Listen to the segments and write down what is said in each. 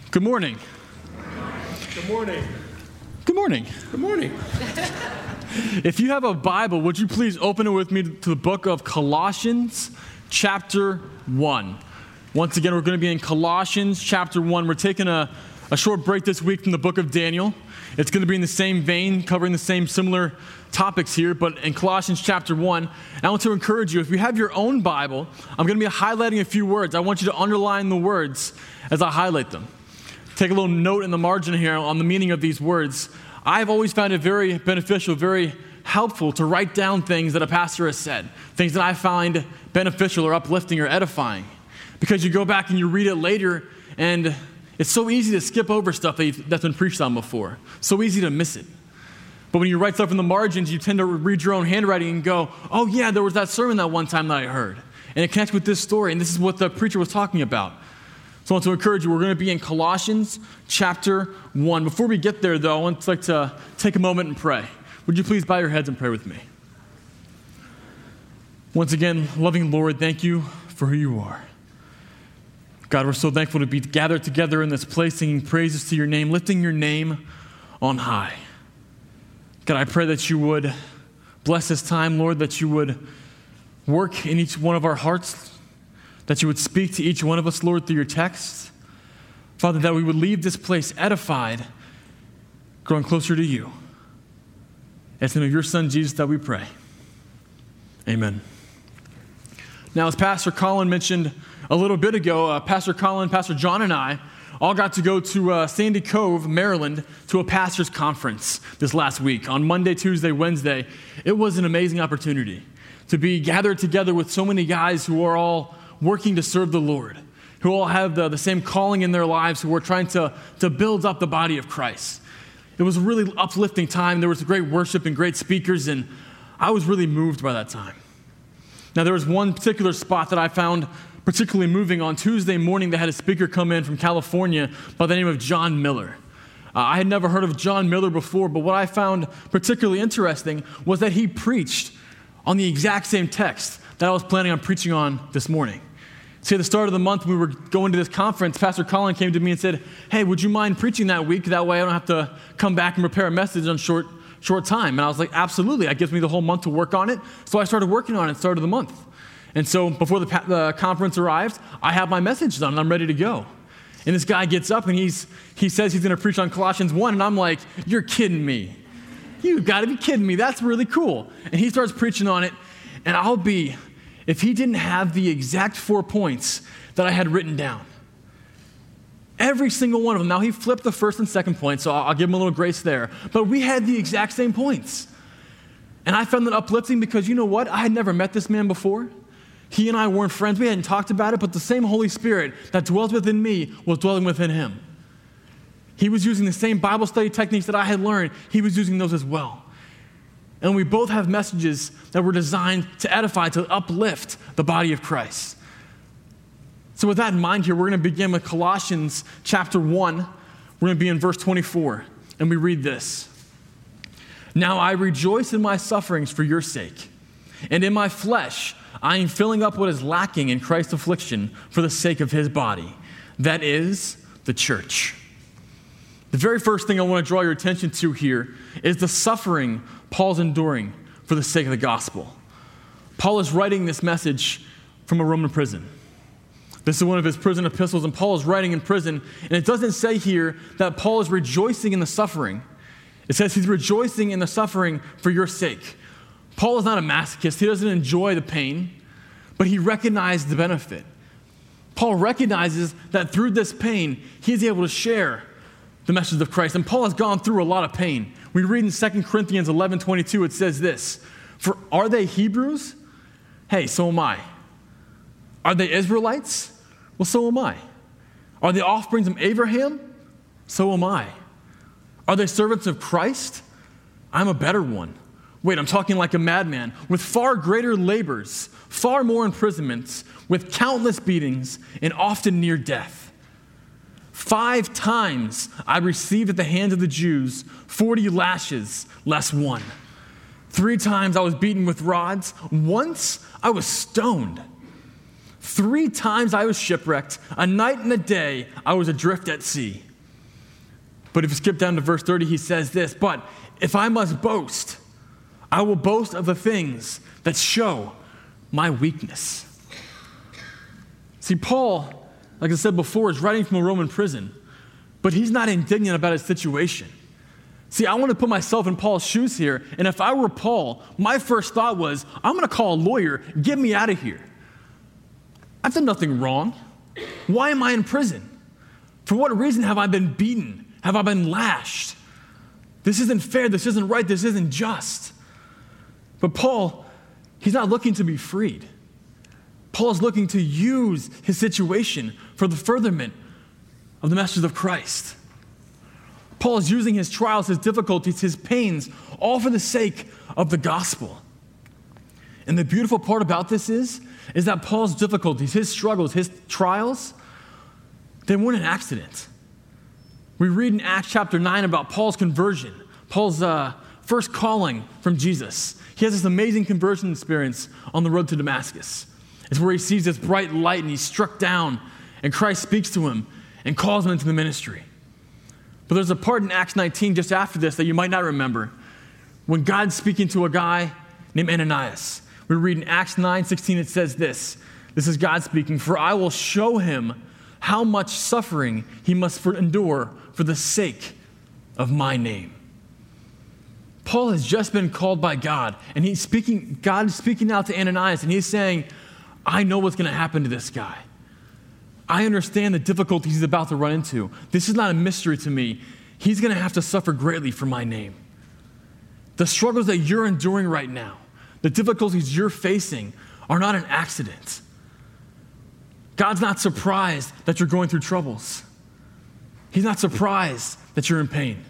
Good morning. Good morning. Good morning. Good morning. If you have a Bible, would you please open it with me to the book of Colossians, chapter 1. Once again, we're going to be in Colossians, chapter 1. We're taking a short break this week from the book of Daniel. It's going to be in the same vein, covering the same similar topics here, but in Colossians chapter 1. And I want to encourage you, if you have your own Bible, I'm going to be highlighting a few words. I want you to underline the words as I highlight them. Take a little note in the margin here on the meaning of these words. I've always found it very beneficial, very helpful to write down things that a pastor has said, things that I find beneficial or uplifting or edifying. Because you go back and you read it later, and it's so easy to skip over stuff that's been preached on before. So easy to miss it. But when you write stuff in the margins, you tend to read your own handwriting and go, oh yeah, there was that sermon that one time that I heard. And it connects with this story, and this is what the preacher was talking about. So I want to encourage you, we're going to be in Colossians chapter 1. Before we get there, though, I want to take a moment and pray. Would you please bow your heads and pray with me? Once again, loving Lord, thank you for who you are. God, we're so thankful to be gathered together in this place, singing praises to your name, lifting your name on high. God, I pray that you would bless this time, Lord, that you would work in each one of our hearts, that you would speak to each one of us, Lord, through your text. Father, that we would leave this place edified, growing closer to you. It's in the name of your Son, Jesus, that we pray. Amen. Now, as Pastor Colin mentioned a little bit ago, Pastor Colin, Pastor John, and I all got to go to Sandy Cove, Maryland, to a pastor's conference this last week. On Monday, Tuesday, Wednesday, it was an amazing opportunity to be gathered together with so many guys who are all working to serve the Lord, who all have the same calling in their lives, who are trying to build up the body of Christ. It was a really uplifting time. There was great worship and great speakers, and I was really moved by that time. Now, there was one particular spot that I found particularly moving. On Tuesday morning, they had a speaker come in from California by the name of John Miller. I had never heard of John Miller before, but what I found particularly interesting was that he preached on the exact same text that I was planning on preaching on this morning. See, at the start of the month, when we were going to this conference, Pastor Colin came to me and said, hey, would you mind preaching that week? That way I don't have to come back and prepare a message on short time. And I was like, absolutely. That gives me the whole month to work on it. So I started working on it at the start of the month. And so before the conference arrived, I have my message done and I'm ready to go. And this guy gets up and he says he's going to preach on Colossians 1. And I'm like, you're kidding me. You got to be kidding me. That's really cool. And he starts preaching on it. And if he didn't have the exact 4 points that I had written down, every single one of them. Now, he flipped the first and second point, so I'll give him a little grace there. But we had the exact same points. And I found that uplifting because, you know what? I had never met this man before. He and I weren't friends. We hadn't talked about it, but the same Holy Spirit that dwelt within me was dwelling within him. He was using the same Bible study techniques that I had learned. He was using those as well. And we both have messages that were designed to edify, to uplift the body of Christ. So with that in mind here, we're going to begin with Colossians chapter 1. We're going to be in verse 24, and we read this. Now I rejoice in my sufferings for your sake, and in my flesh I am filling up what is lacking in Christ's affliction for the sake of his body, that is, the church. The very first thing I want to draw your attention to here is the suffering Paul's enduring for the sake of the gospel. Paul is writing this message from a Roman prison. This is one of his prison epistles, and Paul is writing in prison. And it doesn't say here that Paul is rejoicing in the suffering. It says he's rejoicing in the suffering for your sake. Paul is not a masochist. He doesn't enjoy the pain, but he recognized the benefit. Paul recognizes that through this pain, he's able to share the message of Christ. And Paul has gone through a lot of pain. We read in 2 Corinthians 11:22, it says this, for are they Hebrews? Hey, so am I. Are they Israelites? Well, so am I. Are they offspring of Abraham? So am I. Are they servants of Christ? I'm a better one. Wait, I'm talking like a madman, with far greater labors, far more imprisonments, with countless beatings, and often near death. 5 times I received at the hands of the Jews 40 lashes less 1. 3 times I was beaten with rods. Once I was stoned. 3 times I was shipwrecked. A night and a day I was adrift at sea. But if you skip down to verse 30, he says this, but if I must boast, I will boast of the things that show my weakness. See, Paul, like I said before, is writing from a Roman prison, but he's not indignant about his situation. See, I want to put myself in Paul's shoes here, and if I were Paul, my first thought was, I'm going to call a lawyer, get me out of here. I've done nothing wrong. Why am I in prison? For what reason have I been beaten? Have I been lashed? This isn't fair, this isn't right, this isn't just. But Paul, he's not looking to be freed. Paul is looking to use his situation for the furtherment of the message of Christ. Paul is using his trials, his difficulties, his pains, all for the sake of the gospel. And the beautiful part about this is that Paul's difficulties, his struggles, his trials, they weren't an accident. We read in Acts chapter 9 about Paul's conversion, Paul's first calling from Jesus. He has this amazing conversion experience on the road to Damascus. It's where he sees this bright light and he's struck down, and Christ speaks to him and calls him into the ministry. But there's a part in Acts 19 just after this that you might not remember, when God's speaking to a guy named Ananias. We read in Acts 9:16, it says this. This is God speaking, for I will show him how much suffering he must endure for the sake of my name. Paul has just been called by God, and God is speaking out to Ananias, and he's saying, I know what's going to happen to this guy. I understand the difficulties he's about to run into. This is not a mystery to me. He's going to have to suffer greatly for my name. The struggles that you're enduring right now, the difficulties you're facing, are not an accident. God's not surprised that you're going through troubles. He's not surprised that you're in pain.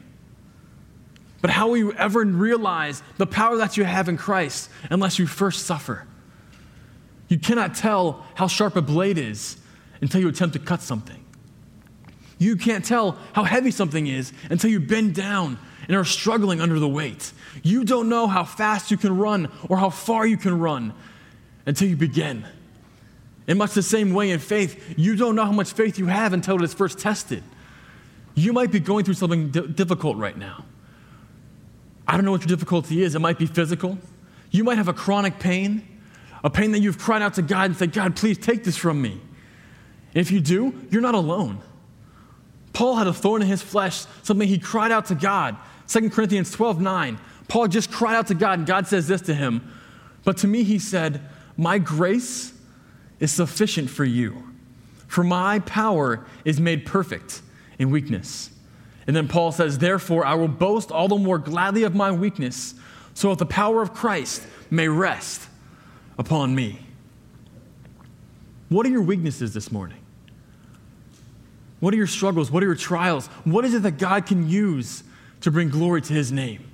But how will you ever realize the power that you have in Christ unless you first suffer? You cannot tell how sharp a blade is until you attempt to cut something. You can't tell how heavy something is until you bend down and are struggling under the weight. You don't know how fast you can run or how far you can run until you begin. In much the same way in faith, you don't know how much faith you have until it is first tested. You might be going through something difficult right now. I don't know what your difficulty is. It might be physical. You might have a chronic pain, a pain that you've cried out to God and said, God, please take this from me. And if you do, you're not alone. Paul had a thorn in his flesh, something he cried out to God. 2 Corinthians 12:9. Paul just cried out to God, and God says this to him. But to me, he said, my grace is sufficient for you, for my power is made perfect in weakness. And then Paul says, therefore, I will boast all the more gladly of my weakness, so that the power of Christ may rest upon me. What are your weaknesses this morning? What are your struggles? What are your trials? What is it that God can use to bring glory to his name?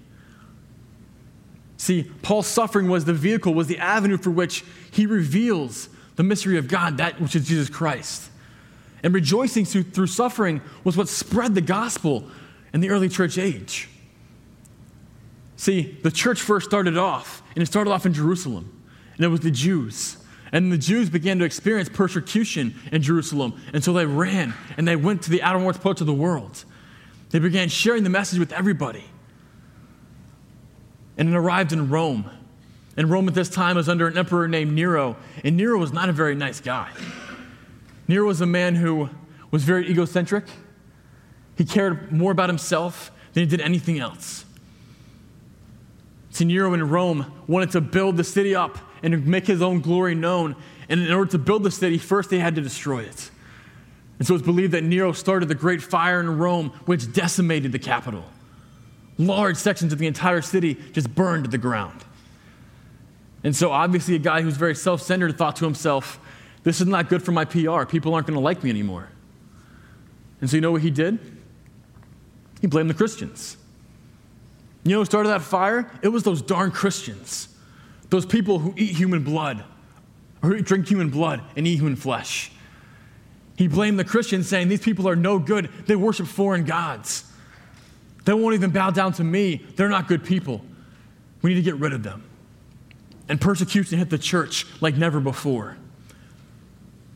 See, Paul's suffering was the vehicle, was the avenue for which he reveals the mystery of God, that which is Jesus Christ. And rejoicing through suffering was what spread the gospel in the early church age. See, the church first started off, and it started off in Jerusalem, and it was the Jews. And the Jews began to experience persecution in Jerusalem, and so they ran, and they went to the outermost parts of the world. They began sharing the message with everybody. And it arrived in Rome. And Rome at this time was under an emperor named Nero, and Nero was not a very nice guy. Nero was a man who was very egocentric. He cared more about himself than he did anything else. See, Nero in Rome wanted to build the city up and make his own glory known. And in order to build the city, first they had to destroy it. And so it's believed that Nero started the Great Fire in Rome, which decimated the capital. Large sections of the entire city just burned to the ground. And so obviously a guy who's very self-centered thought to himself, this is not good for my PR. People aren't going to like me anymore. And so you know what he did? He blamed the Christians. You know who started that fire? It was those darn Christians. Those people who eat human blood, or who drink human blood and eat human flesh. He blamed the Christians, saying, these people are no good. They worship foreign gods. They won't even bow down to me. They're not good people. We need to get rid of them. And persecution hit the church like never before.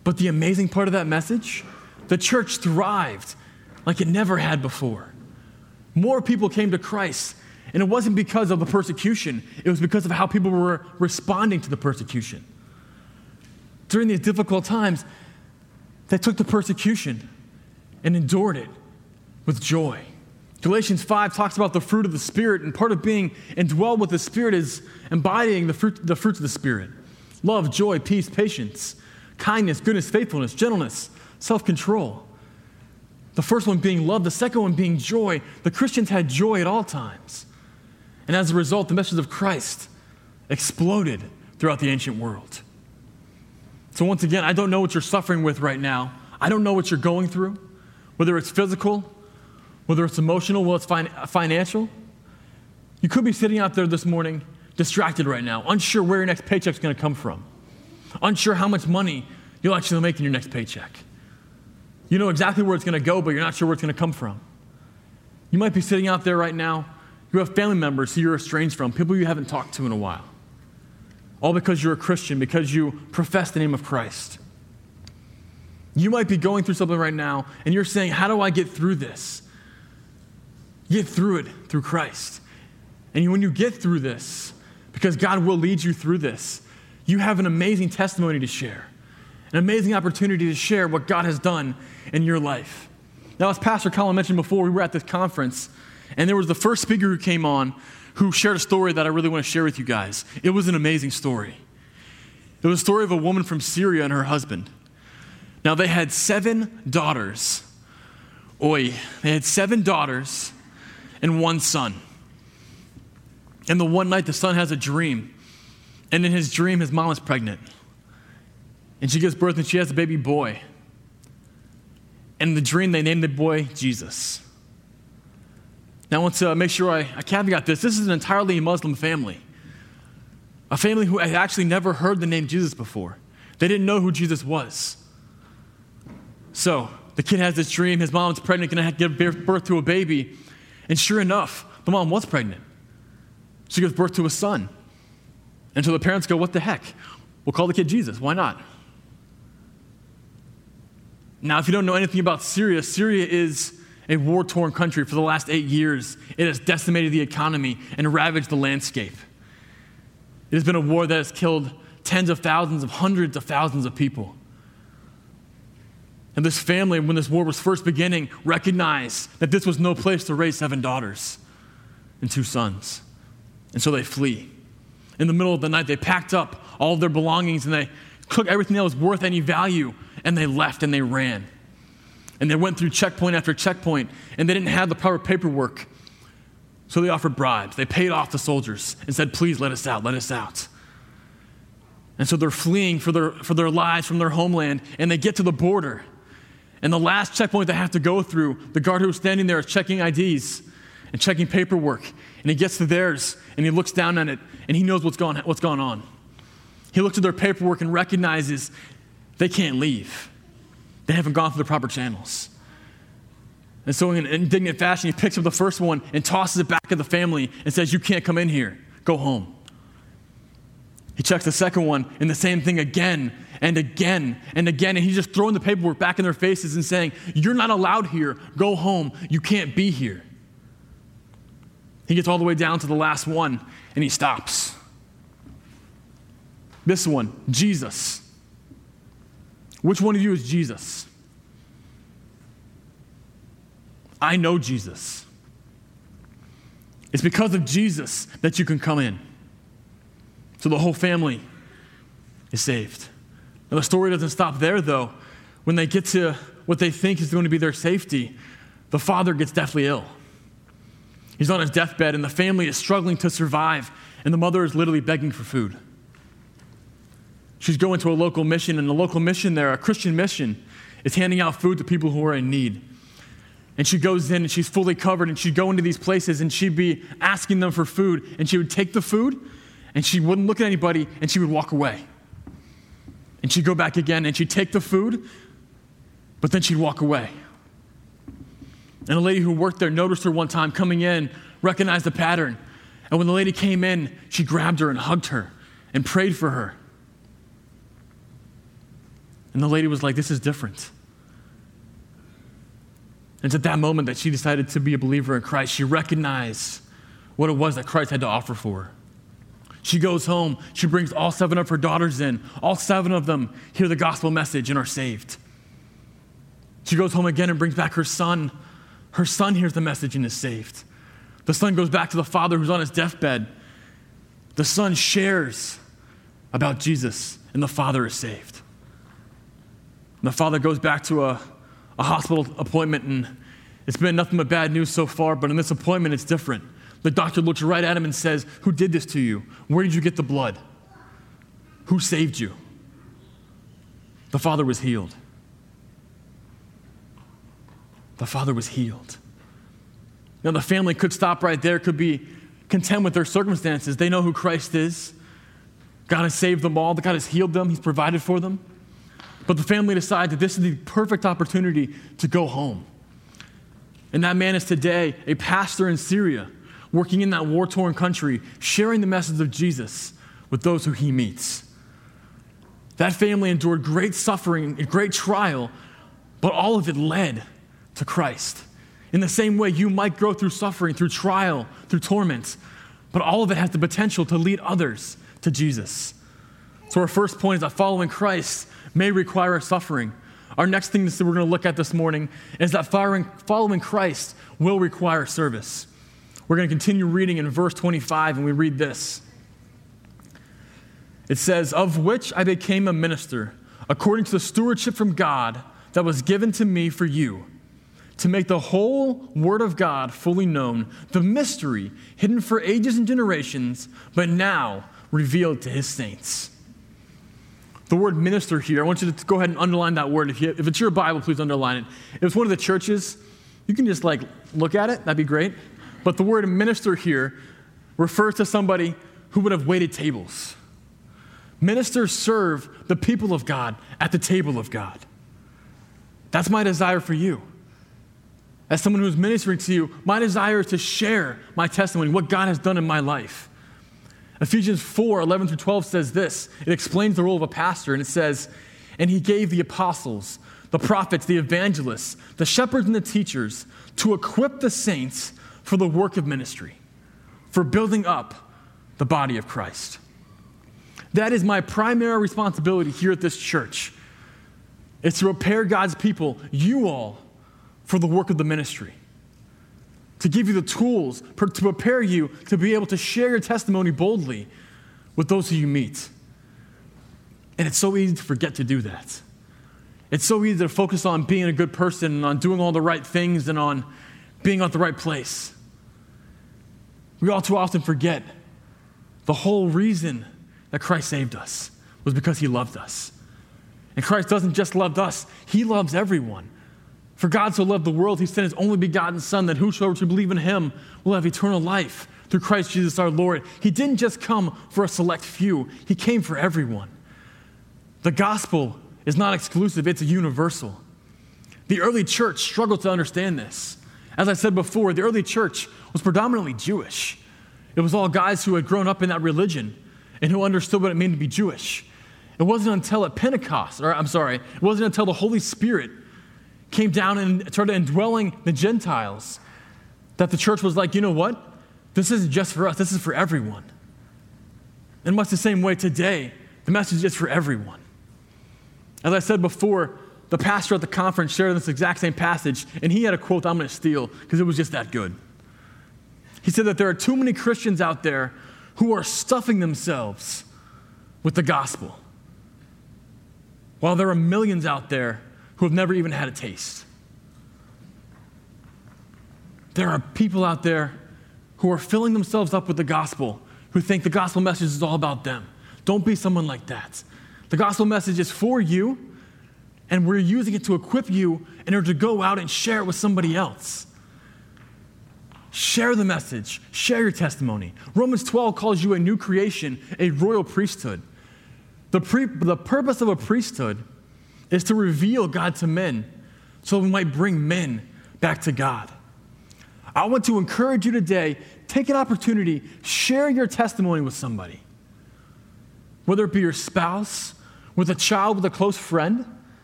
But the amazing part of that message, the church thrived like it never had before. More people came to Christ, and it wasn't because of the persecution. It was because of how people were responding to the persecution. During these difficult times, they took the persecution and endured it with joy. Galatians 5 talks about the fruit of the Spirit, and part of being indwelled with the Spirit is embodying the fruits of the Spirit. Love, joy, peace, patience, kindness, goodness, faithfulness, gentleness, self-control. The first one being love, the second one being joy. The Christians had joy at all times. And as a result, the message of Christ exploded throughout the ancient world. So once again, I don't know what you're suffering with right now. I don't know what you're going through, whether it's physical, whether it's emotional, whether it's financial. You could be sitting out there this morning distracted right now, unsure where your next paycheck's going to come from, unsure how much money you'll actually make in your next paycheck. You know exactly where it's going to go, but you're not sure where it's going to come from. You might be sitting out there right now. You have family members who you're estranged from, people you haven't talked to in a while. All because you're a Christian, because you profess the name of Christ. You might be going through something right now, and you're saying, how do I get through this? Get through it through Christ. And when you get through this, because God will lead you through this, you have an amazing testimony to share, an amazing opportunity to share what God has done in your life. Now, as Pastor Colin mentioned before, we were at this conference, and there was the first speaker who came on who shared a story that I really want to share with you guys. It was an amazing story. It was a story of a woman from Syria and her husband. Now, they had 7 daughters. They had 7 daughters and 1 son. And the one night, the son has a dream. And in his dream, his mom is pregnant. And she gives birth, and she has a baby boy. And in the dream, they named the boy Jesus. Now, I want to make sure I caveat this. This is an entirely Muslim family. A family who had actually never heard the name Jesus before. They didn't know who Jesus was. So, the kid has this dream. His mom's pregnant, going to give birth to a baby. And sure enough, the mom was pregnant. She gives birth to a son. And so the parents go, what the heck? We'll call the kid Jesus. Why not? Now, if you don't know anything about Syria, Syria is a war-torn country. For the last 8 years, it has decimated the economy and ravaged the landscape. It has been a war that has killed tens of thousands of hundreds of thousands of people. And this family, when this war was first beginning, recognized that this was no place to raise 7 daughters and 2 sons. And so they flee. In the middle of the night, they packed up all of their belongings and they took everything that was worth any value and they left and they ran. And they went through checkpoint after checkpoint and they didn't have the proper paperwork. So they offered bribes. They paid off the soldiers and said, please let us out, let us out. And so they're fleeing for their lives from their homeland, and they get to the border. And the last checkpoint they have to go through, the guard who's standing there is checking IDs and checking paperwork. And he gets to theirs and he looks down on it and he knows what's gone on. He looks at their paperwork and recognizes they can't leave. They haven't gone through the proper channels. And so in an indignant fashion, he picks up the first one and tosses it back at the family and says, you can't come in here. Go home. He checks the second one and the same thing again and again and again. And he's just throwing the paperwork back in their faces and saying, you're not allowed here. Go home. You can't be here. He gets all the way down to the last one and he stops. This one, Jesus. Which one of you is Jesus? I know Jesus. It's because of Jesus that you can come in. So the whole family is saved. Now the story doesn't stop there though. When they get to what they think is going to be their safety, the father gets deathly ill. He's on his deathbed and the family is struggling to survive and the mother is literally begging for food. She's going to a local mission, and the local mission there, a Christian mission, is handing out food to people who are in need. And she goes in and she's fully covered and she'd go into these places and she'd be asking them for food and she would take the food and she wouldn't look at anybody and she would walk away. And she'd go back again and she'd take the food, but then she'd walk away. And a lady who worked there noticed her one time coming in, recognized the pattern. And when the lady came in, she grabbed her and hugged her and prayed for her. And the lady was like, this is different. And it's at that moment that she decided to be a believer in Christ. She recognized what it was that Christ had to offer for her. She goes home. She brings all 7 of her daughters in. All 7 of them hear the gospel message and are saved. She goes home again and brings back her son. Her son hears the message and is saved. The son goes back to the father who's on his deathbed. The son shares about Jesus, and the father is saved. And the father goes back to a hospital appointment, and it's been nothing but bad news so far, but in this appointment, it's different. The doctor looks right at him and says, who did this to you? Where did you get the blood? Who saved you? The father was healed. The father was healed. Now, the family could stop right there, could be content with their circumstances. They know who Christ is. God has saved them all. God has healed them. He's provided for them. But the family decides that this is the perfect opportunity to go home. And that man is today a pastor in Syria, working in that war-torn country, sharing the message of Jesus with those who he meets. That family endured great suffering and great trial, but all of it led to Christ. In the same way, you might go through suffering, through trial, through torment, but all of it has the potential to lead others to Jesus. So our first point is that following Christ may require suffering. Our next thing that we're going to look at this morning is that following Christ will require service. We're going to continue reading in verse 25, and we read this. It says, of which I became a minister, according to the stewardship from God that was given to me for you, to make the whole word of God fully known, the mystery hidden for ages and generations, but now revealed to his saints. The word minister here, I want you to go ahead and underline that word. If it's your Bible, please underline it. If it's one of the churches, you can just look at it. That'd be great. But the word minister here refers to somebody who would have waited tables. Ministers serve the people of God at the table of God. That's my desire for you. As someone who's ministering to you, my desire is to share my testimony, what God has done in my life. Ephesians 4:11 through 12 says this. It explains the role of a pastor, and it says, and he gave the apostles, the prophets, the evangelists, the shepherds, and the teachers to equip the saints for the work of ministry, for building up the body of Christ. That is my primary responsibility here at this church. It's to prepare God's people, you all, for the work of the ministry. To give you the tools, to prepare you to be able to share your testimony boldly with those who you meet. And it's so easy to forget to do that. It's so easy to focus on being a good person and on doing all the right things and on being at the right place. We all too often forget the whole reason that Christ saved us was because he loved us. And Christ doesn't just love us, he loves everyone. For God so loved the world, he sent his only begotten Son, that whosoever should believe in him will have eternal life through Christ Jesus our Lord. He didn't just come for a select few, he came for everyone. The gospel is not exclusive, it's universal. The early church struggled to understand this. As I said before, the early church was predominantly Jewish. It was all guys who had grown up in that religion and who understood what it meant to be Jewish. It wasn't until it wasn't until the Holy Spirit came down and started indwelling the Gentiles that the church was like, you know what? This isn't just for us, this is for everyone. In much the same way today, the message is for everyone. As I said before, the pastor at the conference shared this exact same passage, and he had a quote I'm going to steal because it was just that good. He said that there are too many Christians out there who are stuffing themselves with the gospel, while there are millions out there who have never even had a taste. There are people out there who are filling themselves up with the gospel, who think the gospel message is all about them. Don't be someone like that. The gospel message is for you, and we're using it to equip you in order to go out and share it with somebody else. Share the message. Share your testimony. Romans 12 calls you a new creation, a royal priesthood. The purpose of a priesthood is to reveal God to men so we might bring men back to God. I want to encourage you today, take an opportunity, share your testimony with somebody. Whether it be your spouse, with a child, with a close friend,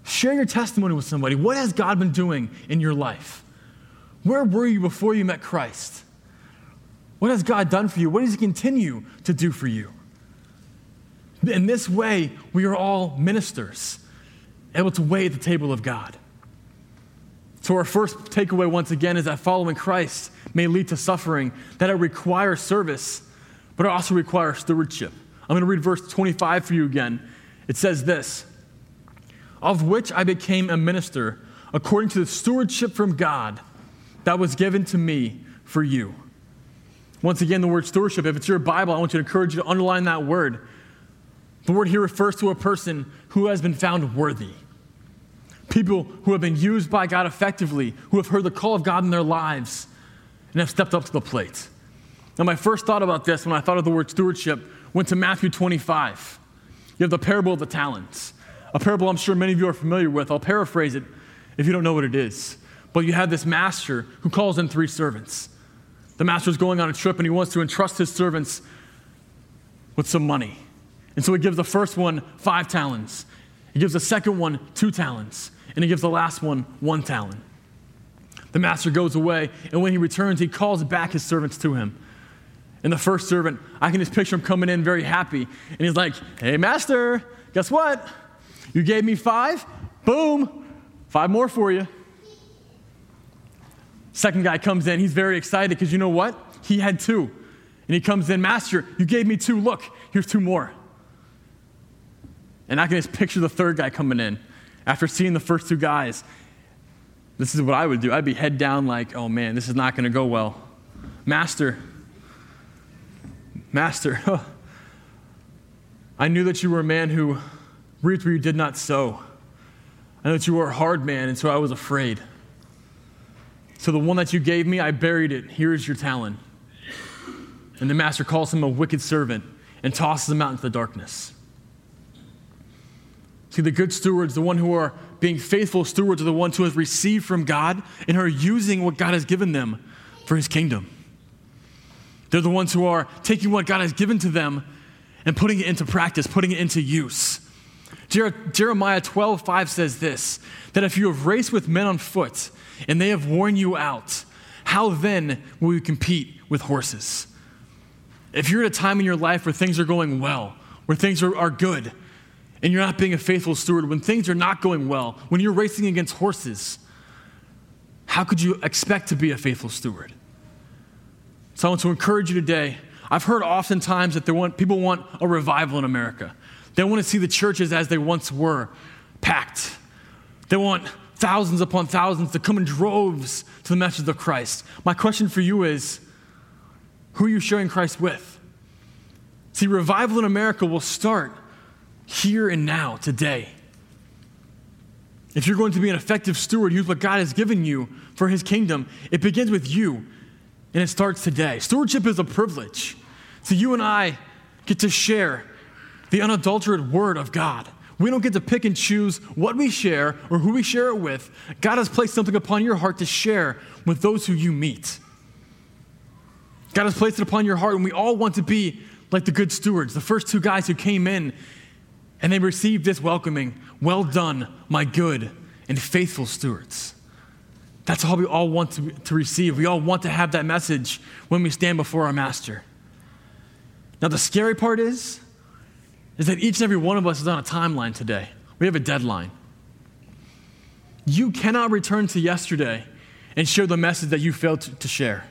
Share your testimony with somebody. What has God been doing in your life? Where were you before you met Christ? What has God done for you? What does he continue to do for you? In this way, we are all ministers, able to wait at the table of God. So our first takeaway, once again, is that following Christ may lead to suffering, that it requires service, but it also requires stewardship. I'm going to read verse 25 for you again. It says this, "Of which I became a minister according to the stewardship from God that was given to me for you." Once again, the word stewardship, if it's your Bible, I want you to encourage you to underline that word. The word here refers to a person who has been found worthy. People who have been used by God effectively, who have heard the call of God in their lives and have stepped up to the plate. Now, my first thought about this when I thought of the word stewardship went to Matthew 25. You have the parable of the talents, a parable I'm sure many of you are familiar with. I'll paraphrase it if you don't know what it is. But you have this master who calls in 3 servants. The master is going on a trip and he wants to entrust his servants with some money. And so he gives the first one 5 talents. He gives the second one 2 talents. And he gives the last one 1 talent. The master goes away, and when he returns, he calls back his servants to him. And the first servant, I can just picture him coming in very happy. And he's like, "Hey, master, guess what? You gave me 5. Boom, 5 more for you." Second guy comes in. He's very excited because you know what? He had 2. And he comes in, "Master, you gave me 2. Look, here's 2 more. And I can just picture the third guy coming in. After seeing the first 2 guys, this is what I would do. I'd be head down like, "Oh man, this is not going to go well. Master, I knew that you were a man who reaped where you did not sow. I know that you were a hard man, and so I was afraid. So the one that you gave me, I buried it. Here is your talent." And the master calls him a wicked servant and tosses him out into the darkness. See, the good stewards, the one who are being faithful stewards, are the ones who have received from God and are using what God has given them for his kingdom. They're the ones who are taking what God has given to them and putting it into practice, putting it into use. Jeremiah 12:5 says this, that if you have raced with men on foot and they have worn you out, how then will you compete with horses? If you're at a time in your life where things are going well, where things are good, and you're not being a faithful steward, when things are not going well, when you're racing against horses, how could you expect to be a faithful steward? So I want to encourage you today. I've heard oftentimes that people want a revival in America. They want to see the churches as they once were, packed. They want thousands upon thousands to come in droves to the message of Christ. My question for you is, who are you sharing Christ with? See, revival in America will start here and now, today. If you're going to be an effective steward, use what God has given you for his kingdom. It begins with you, and it starts today. Stewardship is a privilege. So you and I get to share the unadulterated word of God. We don't get to pick and choose what we share or who we share it with. God has placed something upon your heart to share with those who you meet. God has placed it upon your heart, and we all want to be like the good stewards, the first 2 guys who came in and they received this welcoming, "Well done, my good and faithful stewards." That's all we all want to receive. We all want to have that message when we stand before our master. Now, the scary part is that each and every one of us is on a timeline today. We have a deadline. You cannot return to yesterday and share the message that you failed to share.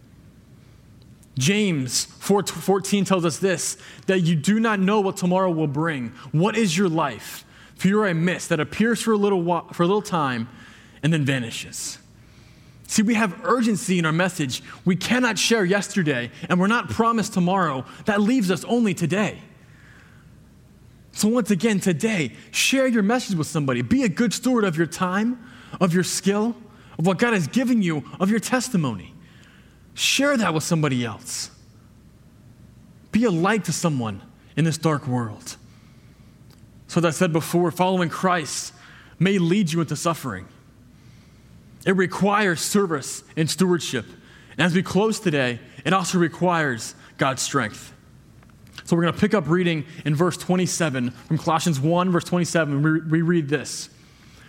James 4:14 tells us this, that you do not know what tomorrow will bring. What is your life? For you are a mist that appears for a little time and then vanishes. See, we have urgency in our message. We cannot share yesterday, and we're not promised tomorrow. That leaves us only today. So once again, today, share your message with somebody. Be a good steward of your time, of your skill, of what God has given you, of your testimony. Share that with somebody else. Be a light to someone in this dark world. So as I said before, following Christ may lead you into suffering. It requires service and stewardship. And as we close today, it also requires God's strength. So we're going to pick up reading in verse 27 from Colossians 1, verse 27. We read this.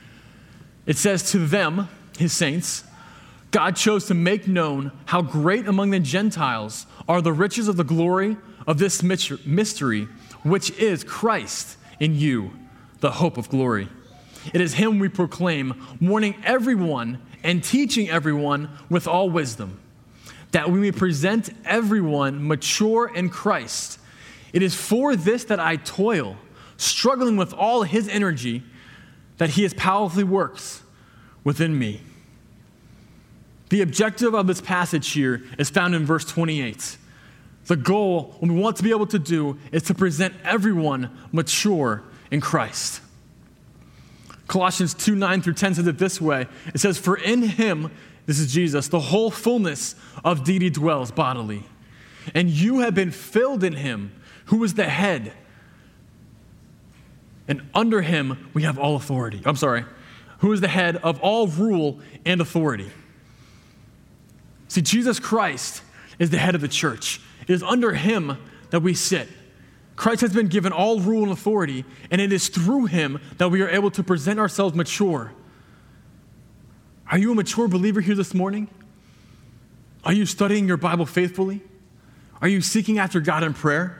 It says, to them, his saints, God chose to make known how great among the Gentiles are the riches of the glory of this mystery, which is Christ in you, the hope of glory. It is him we proclaim, warning everyone and teaching everyone with all wisdom, that we may present everyone mature in Christ. It is for this that I toil, struggling with all his energy, that he as powerfully works within me. The objective of this passage here is found in verse 28. The goal, what we want to be able to do, is to present everyone mature in Christ. Colossians 2:9-10 says it this way. It says, for in him, this is Jesus, the whole fullness of deity dwells bodily. And you have been filled in him, who is the head. And under him we have all authority. Who is the head of all rule and authority. See, Jesus Christ is the head of the church. It is under him that we sit. Christ has been given all rule and authority, and it is through him that we are able to present ourselves mature. Are you a mature believer here this morning? Are you studying your Bible faithfully? Are you seeking after God in prayer?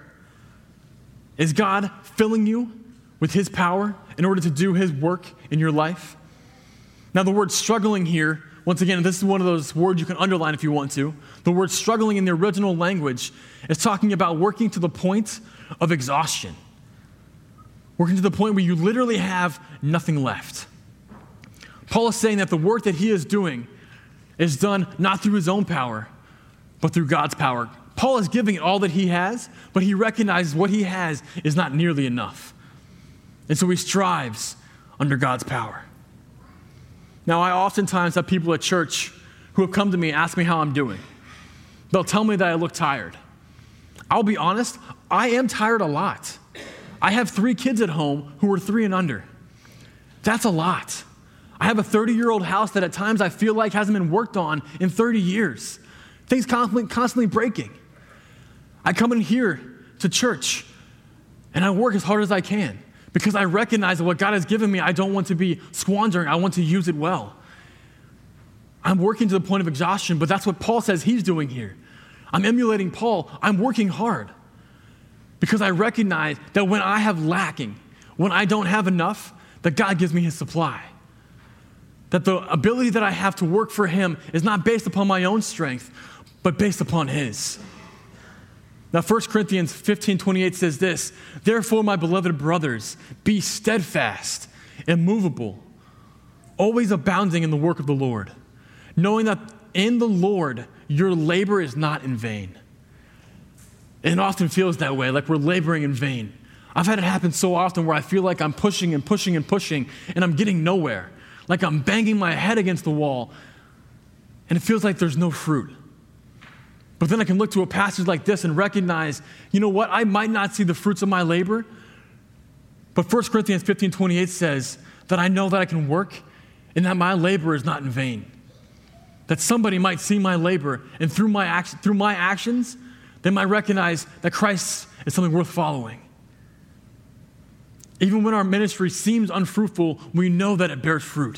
Is God filling you with his power in order to do his work in your life? Now, the word struggling here, once again, this is one of those words you can underline if you want to. The word struggling in the original language is talking about working to the point of exhaustion. Working to the point where you literally have nothing left. Paul is saying that the work that he is doing is done not through his own power, but through God's power. Paul is giving all that he has, but he recognizes what he has is not nearly enough. And so he strives under God's power. Now, I oftentimes have people at church who have come to me and ask me how I'm doing. They'll tell me that I look tired. I'll be honest, I am tired a lot. I have 3 kids at home who are 3 and under. That's a lot. I have a 30-year-old house that at times I feel like hasn't been worked on in 30 years. Things constantly breaking. I come in here to church and I work as hard as I can because I recognize that what God has given me, I don't want to be squandering. I want to use it well. I'm working to the point of exhaustion, but that's what Paul says he's doing here. I'm emulating Paul. I'm working hard because I recognize that when I have lacking, when I don't have enough, that God gives me his supply. That the ability that I have to work for him is not based upon my own strength, but based upon his. Now, 1 Corinthians 15:28 says this, therefore, my beloved brothers, be steadfast, immovable, always abounding in the work of the Lord, knowing that in the Lord your labor is not in vain. It often feels that way, like we're laboring in vain. I've had it happen so often where I feel like I'm pushing and pushing and pushing, and I'm getting nowhere. Like I'm banging my head against the wall, and it feels like there's no fruit. But then I can look to a passage like this and recognize, you know what, I might not see the fruits of my labor, but 1 Corinthians 15:28 says that I know that I can work and that my labor is not in vain. That somebody might see my labor, and through my actions, they might recognize that Christ is something worth following. Even when our ministry seems unfruitful, we know that it bears fruit.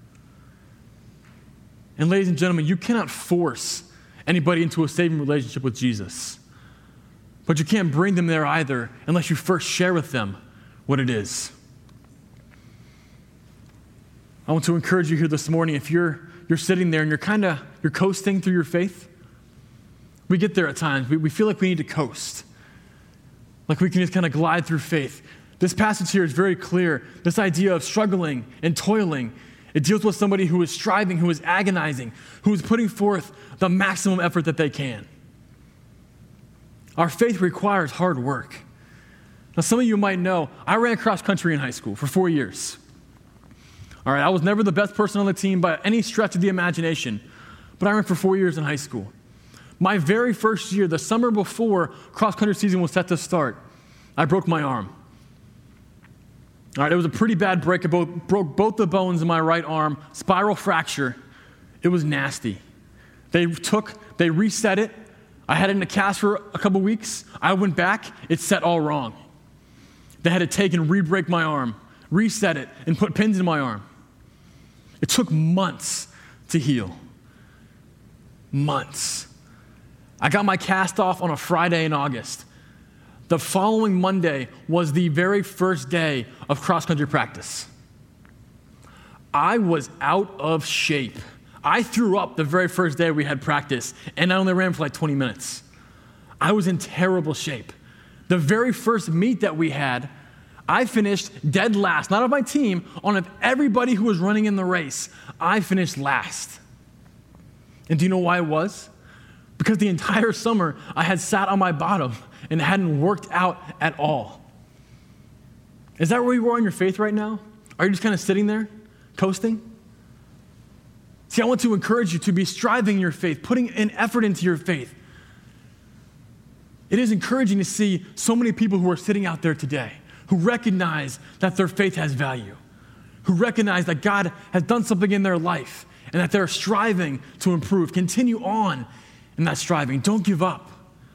And ladies and gentlemen, you cannot force anybody into a saving relationship with Jesus. But you can't bring them there either unless you first share with them what it is. I want to encourage you here this morning, if you're sitting there and you're coasting through your faith. We get there at times. We feel like we need to coast. Like we can just kind of glide through faith. This passage here is very clear. This idea of struggling and toiling, it deals with somebody who is striving, who is agonizing, who is putting forth the maximum effort that they can. Our faith requires hard work. Now, some of you might know, I ran cross country in high school for 4 years. All right, I was never the best person on the team by any stretch of the imagination, but I ran for 4 years in high school. My very first year, the summer before cross-country season was set to start, I broke my arm. All right, it was a pretty bad break. I broke both the bones in my right arm, spiral fracture. It was nasty. They reset it. I had it in a cast for a couple weeks. I went back, it set all wrong. They had to take and re-break my arm, reset it, and put pins in my arm. It took months to heal. Months. I got my cast off on a Friday in August. The following Monday was the very first day of cross-country practice. I was out of shape. I threw up the very first day we had practice, and I only ran for like 20 minutes. I was in terrible shape. The very first meet that we had, I finished dead last, not of my team, of everybody who was running in the race. I finished last. And do you know why it was? Because the entire summer, I had sat on my bottom and hadn't worked out at all. Is that where you are in your faith right now? Are you just kind of sitting there, coasting? See, I want to encourage you to be striving your faith, putting an effort into your faith. It is encouraging to see so many people who are sitting out there today who recognize that their faith has value, who recognize that God has done something in their life and that they're striving to improve. Continue on in that striving. Don't give up.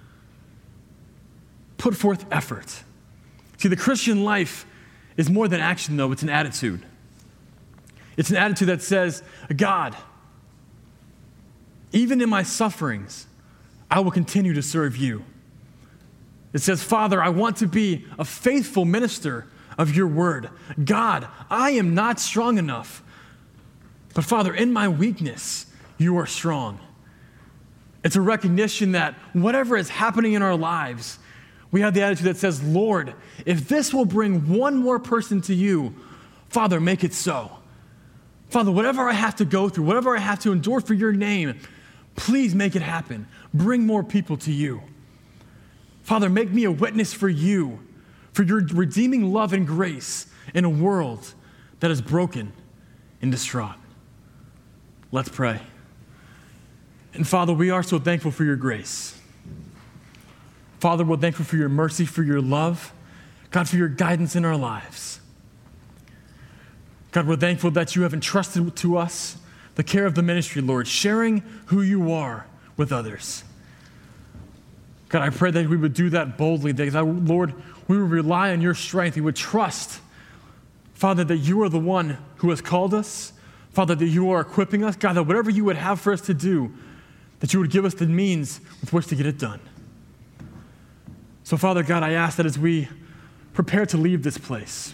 Put forth effort. See, the Christian life is more than action, though. It's an attitude. It's an attitude that says, God, even in my sufferings, I will continue to serve you. It says, Father, I want to be a faithful minister of your word. God, I am not strong enough. But Father, in my weakness, you are strong. It's a recognition that whatever is happening in our lives, we have the attitude that says, Lord, if this will bring one more person to you, Father, make it so. Father, whatever I have to go through, whatever I have to endure for your name, please make it happen. Bring more people to you. Father, make me a witness for you, for your redeeming love and grace in a world that is broken and distraught. Let's pray. And Father, we are so thankful for your grace. Father, we're thankful for your mercy, for your love, God, for your guidance in our lives. God, we're thankful that you have entrusted to us the care of the ministry, Lord, sharing who you are with others. God, I pray that we would do that boldly, that, Lord, we would rely on your strength. We would trust, Father, that you are the one who has called us. Father, that you are equipping us. God, that whatever you would have for us to do, that you would give us the means with which to get it done. So, Father God, I ask that as we prepare to leave this place,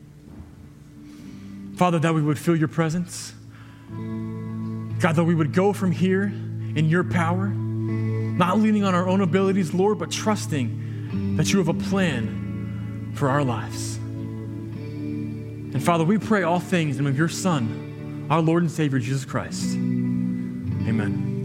Father, that we would feel your presence. God, that we would go from here in your power, not leaning on our own abilities, Lord, but trusting that you have a plan for our lives. And Father, we pray all things in the name of your Son, our Lord and Savior, Jesus Christ. Amen.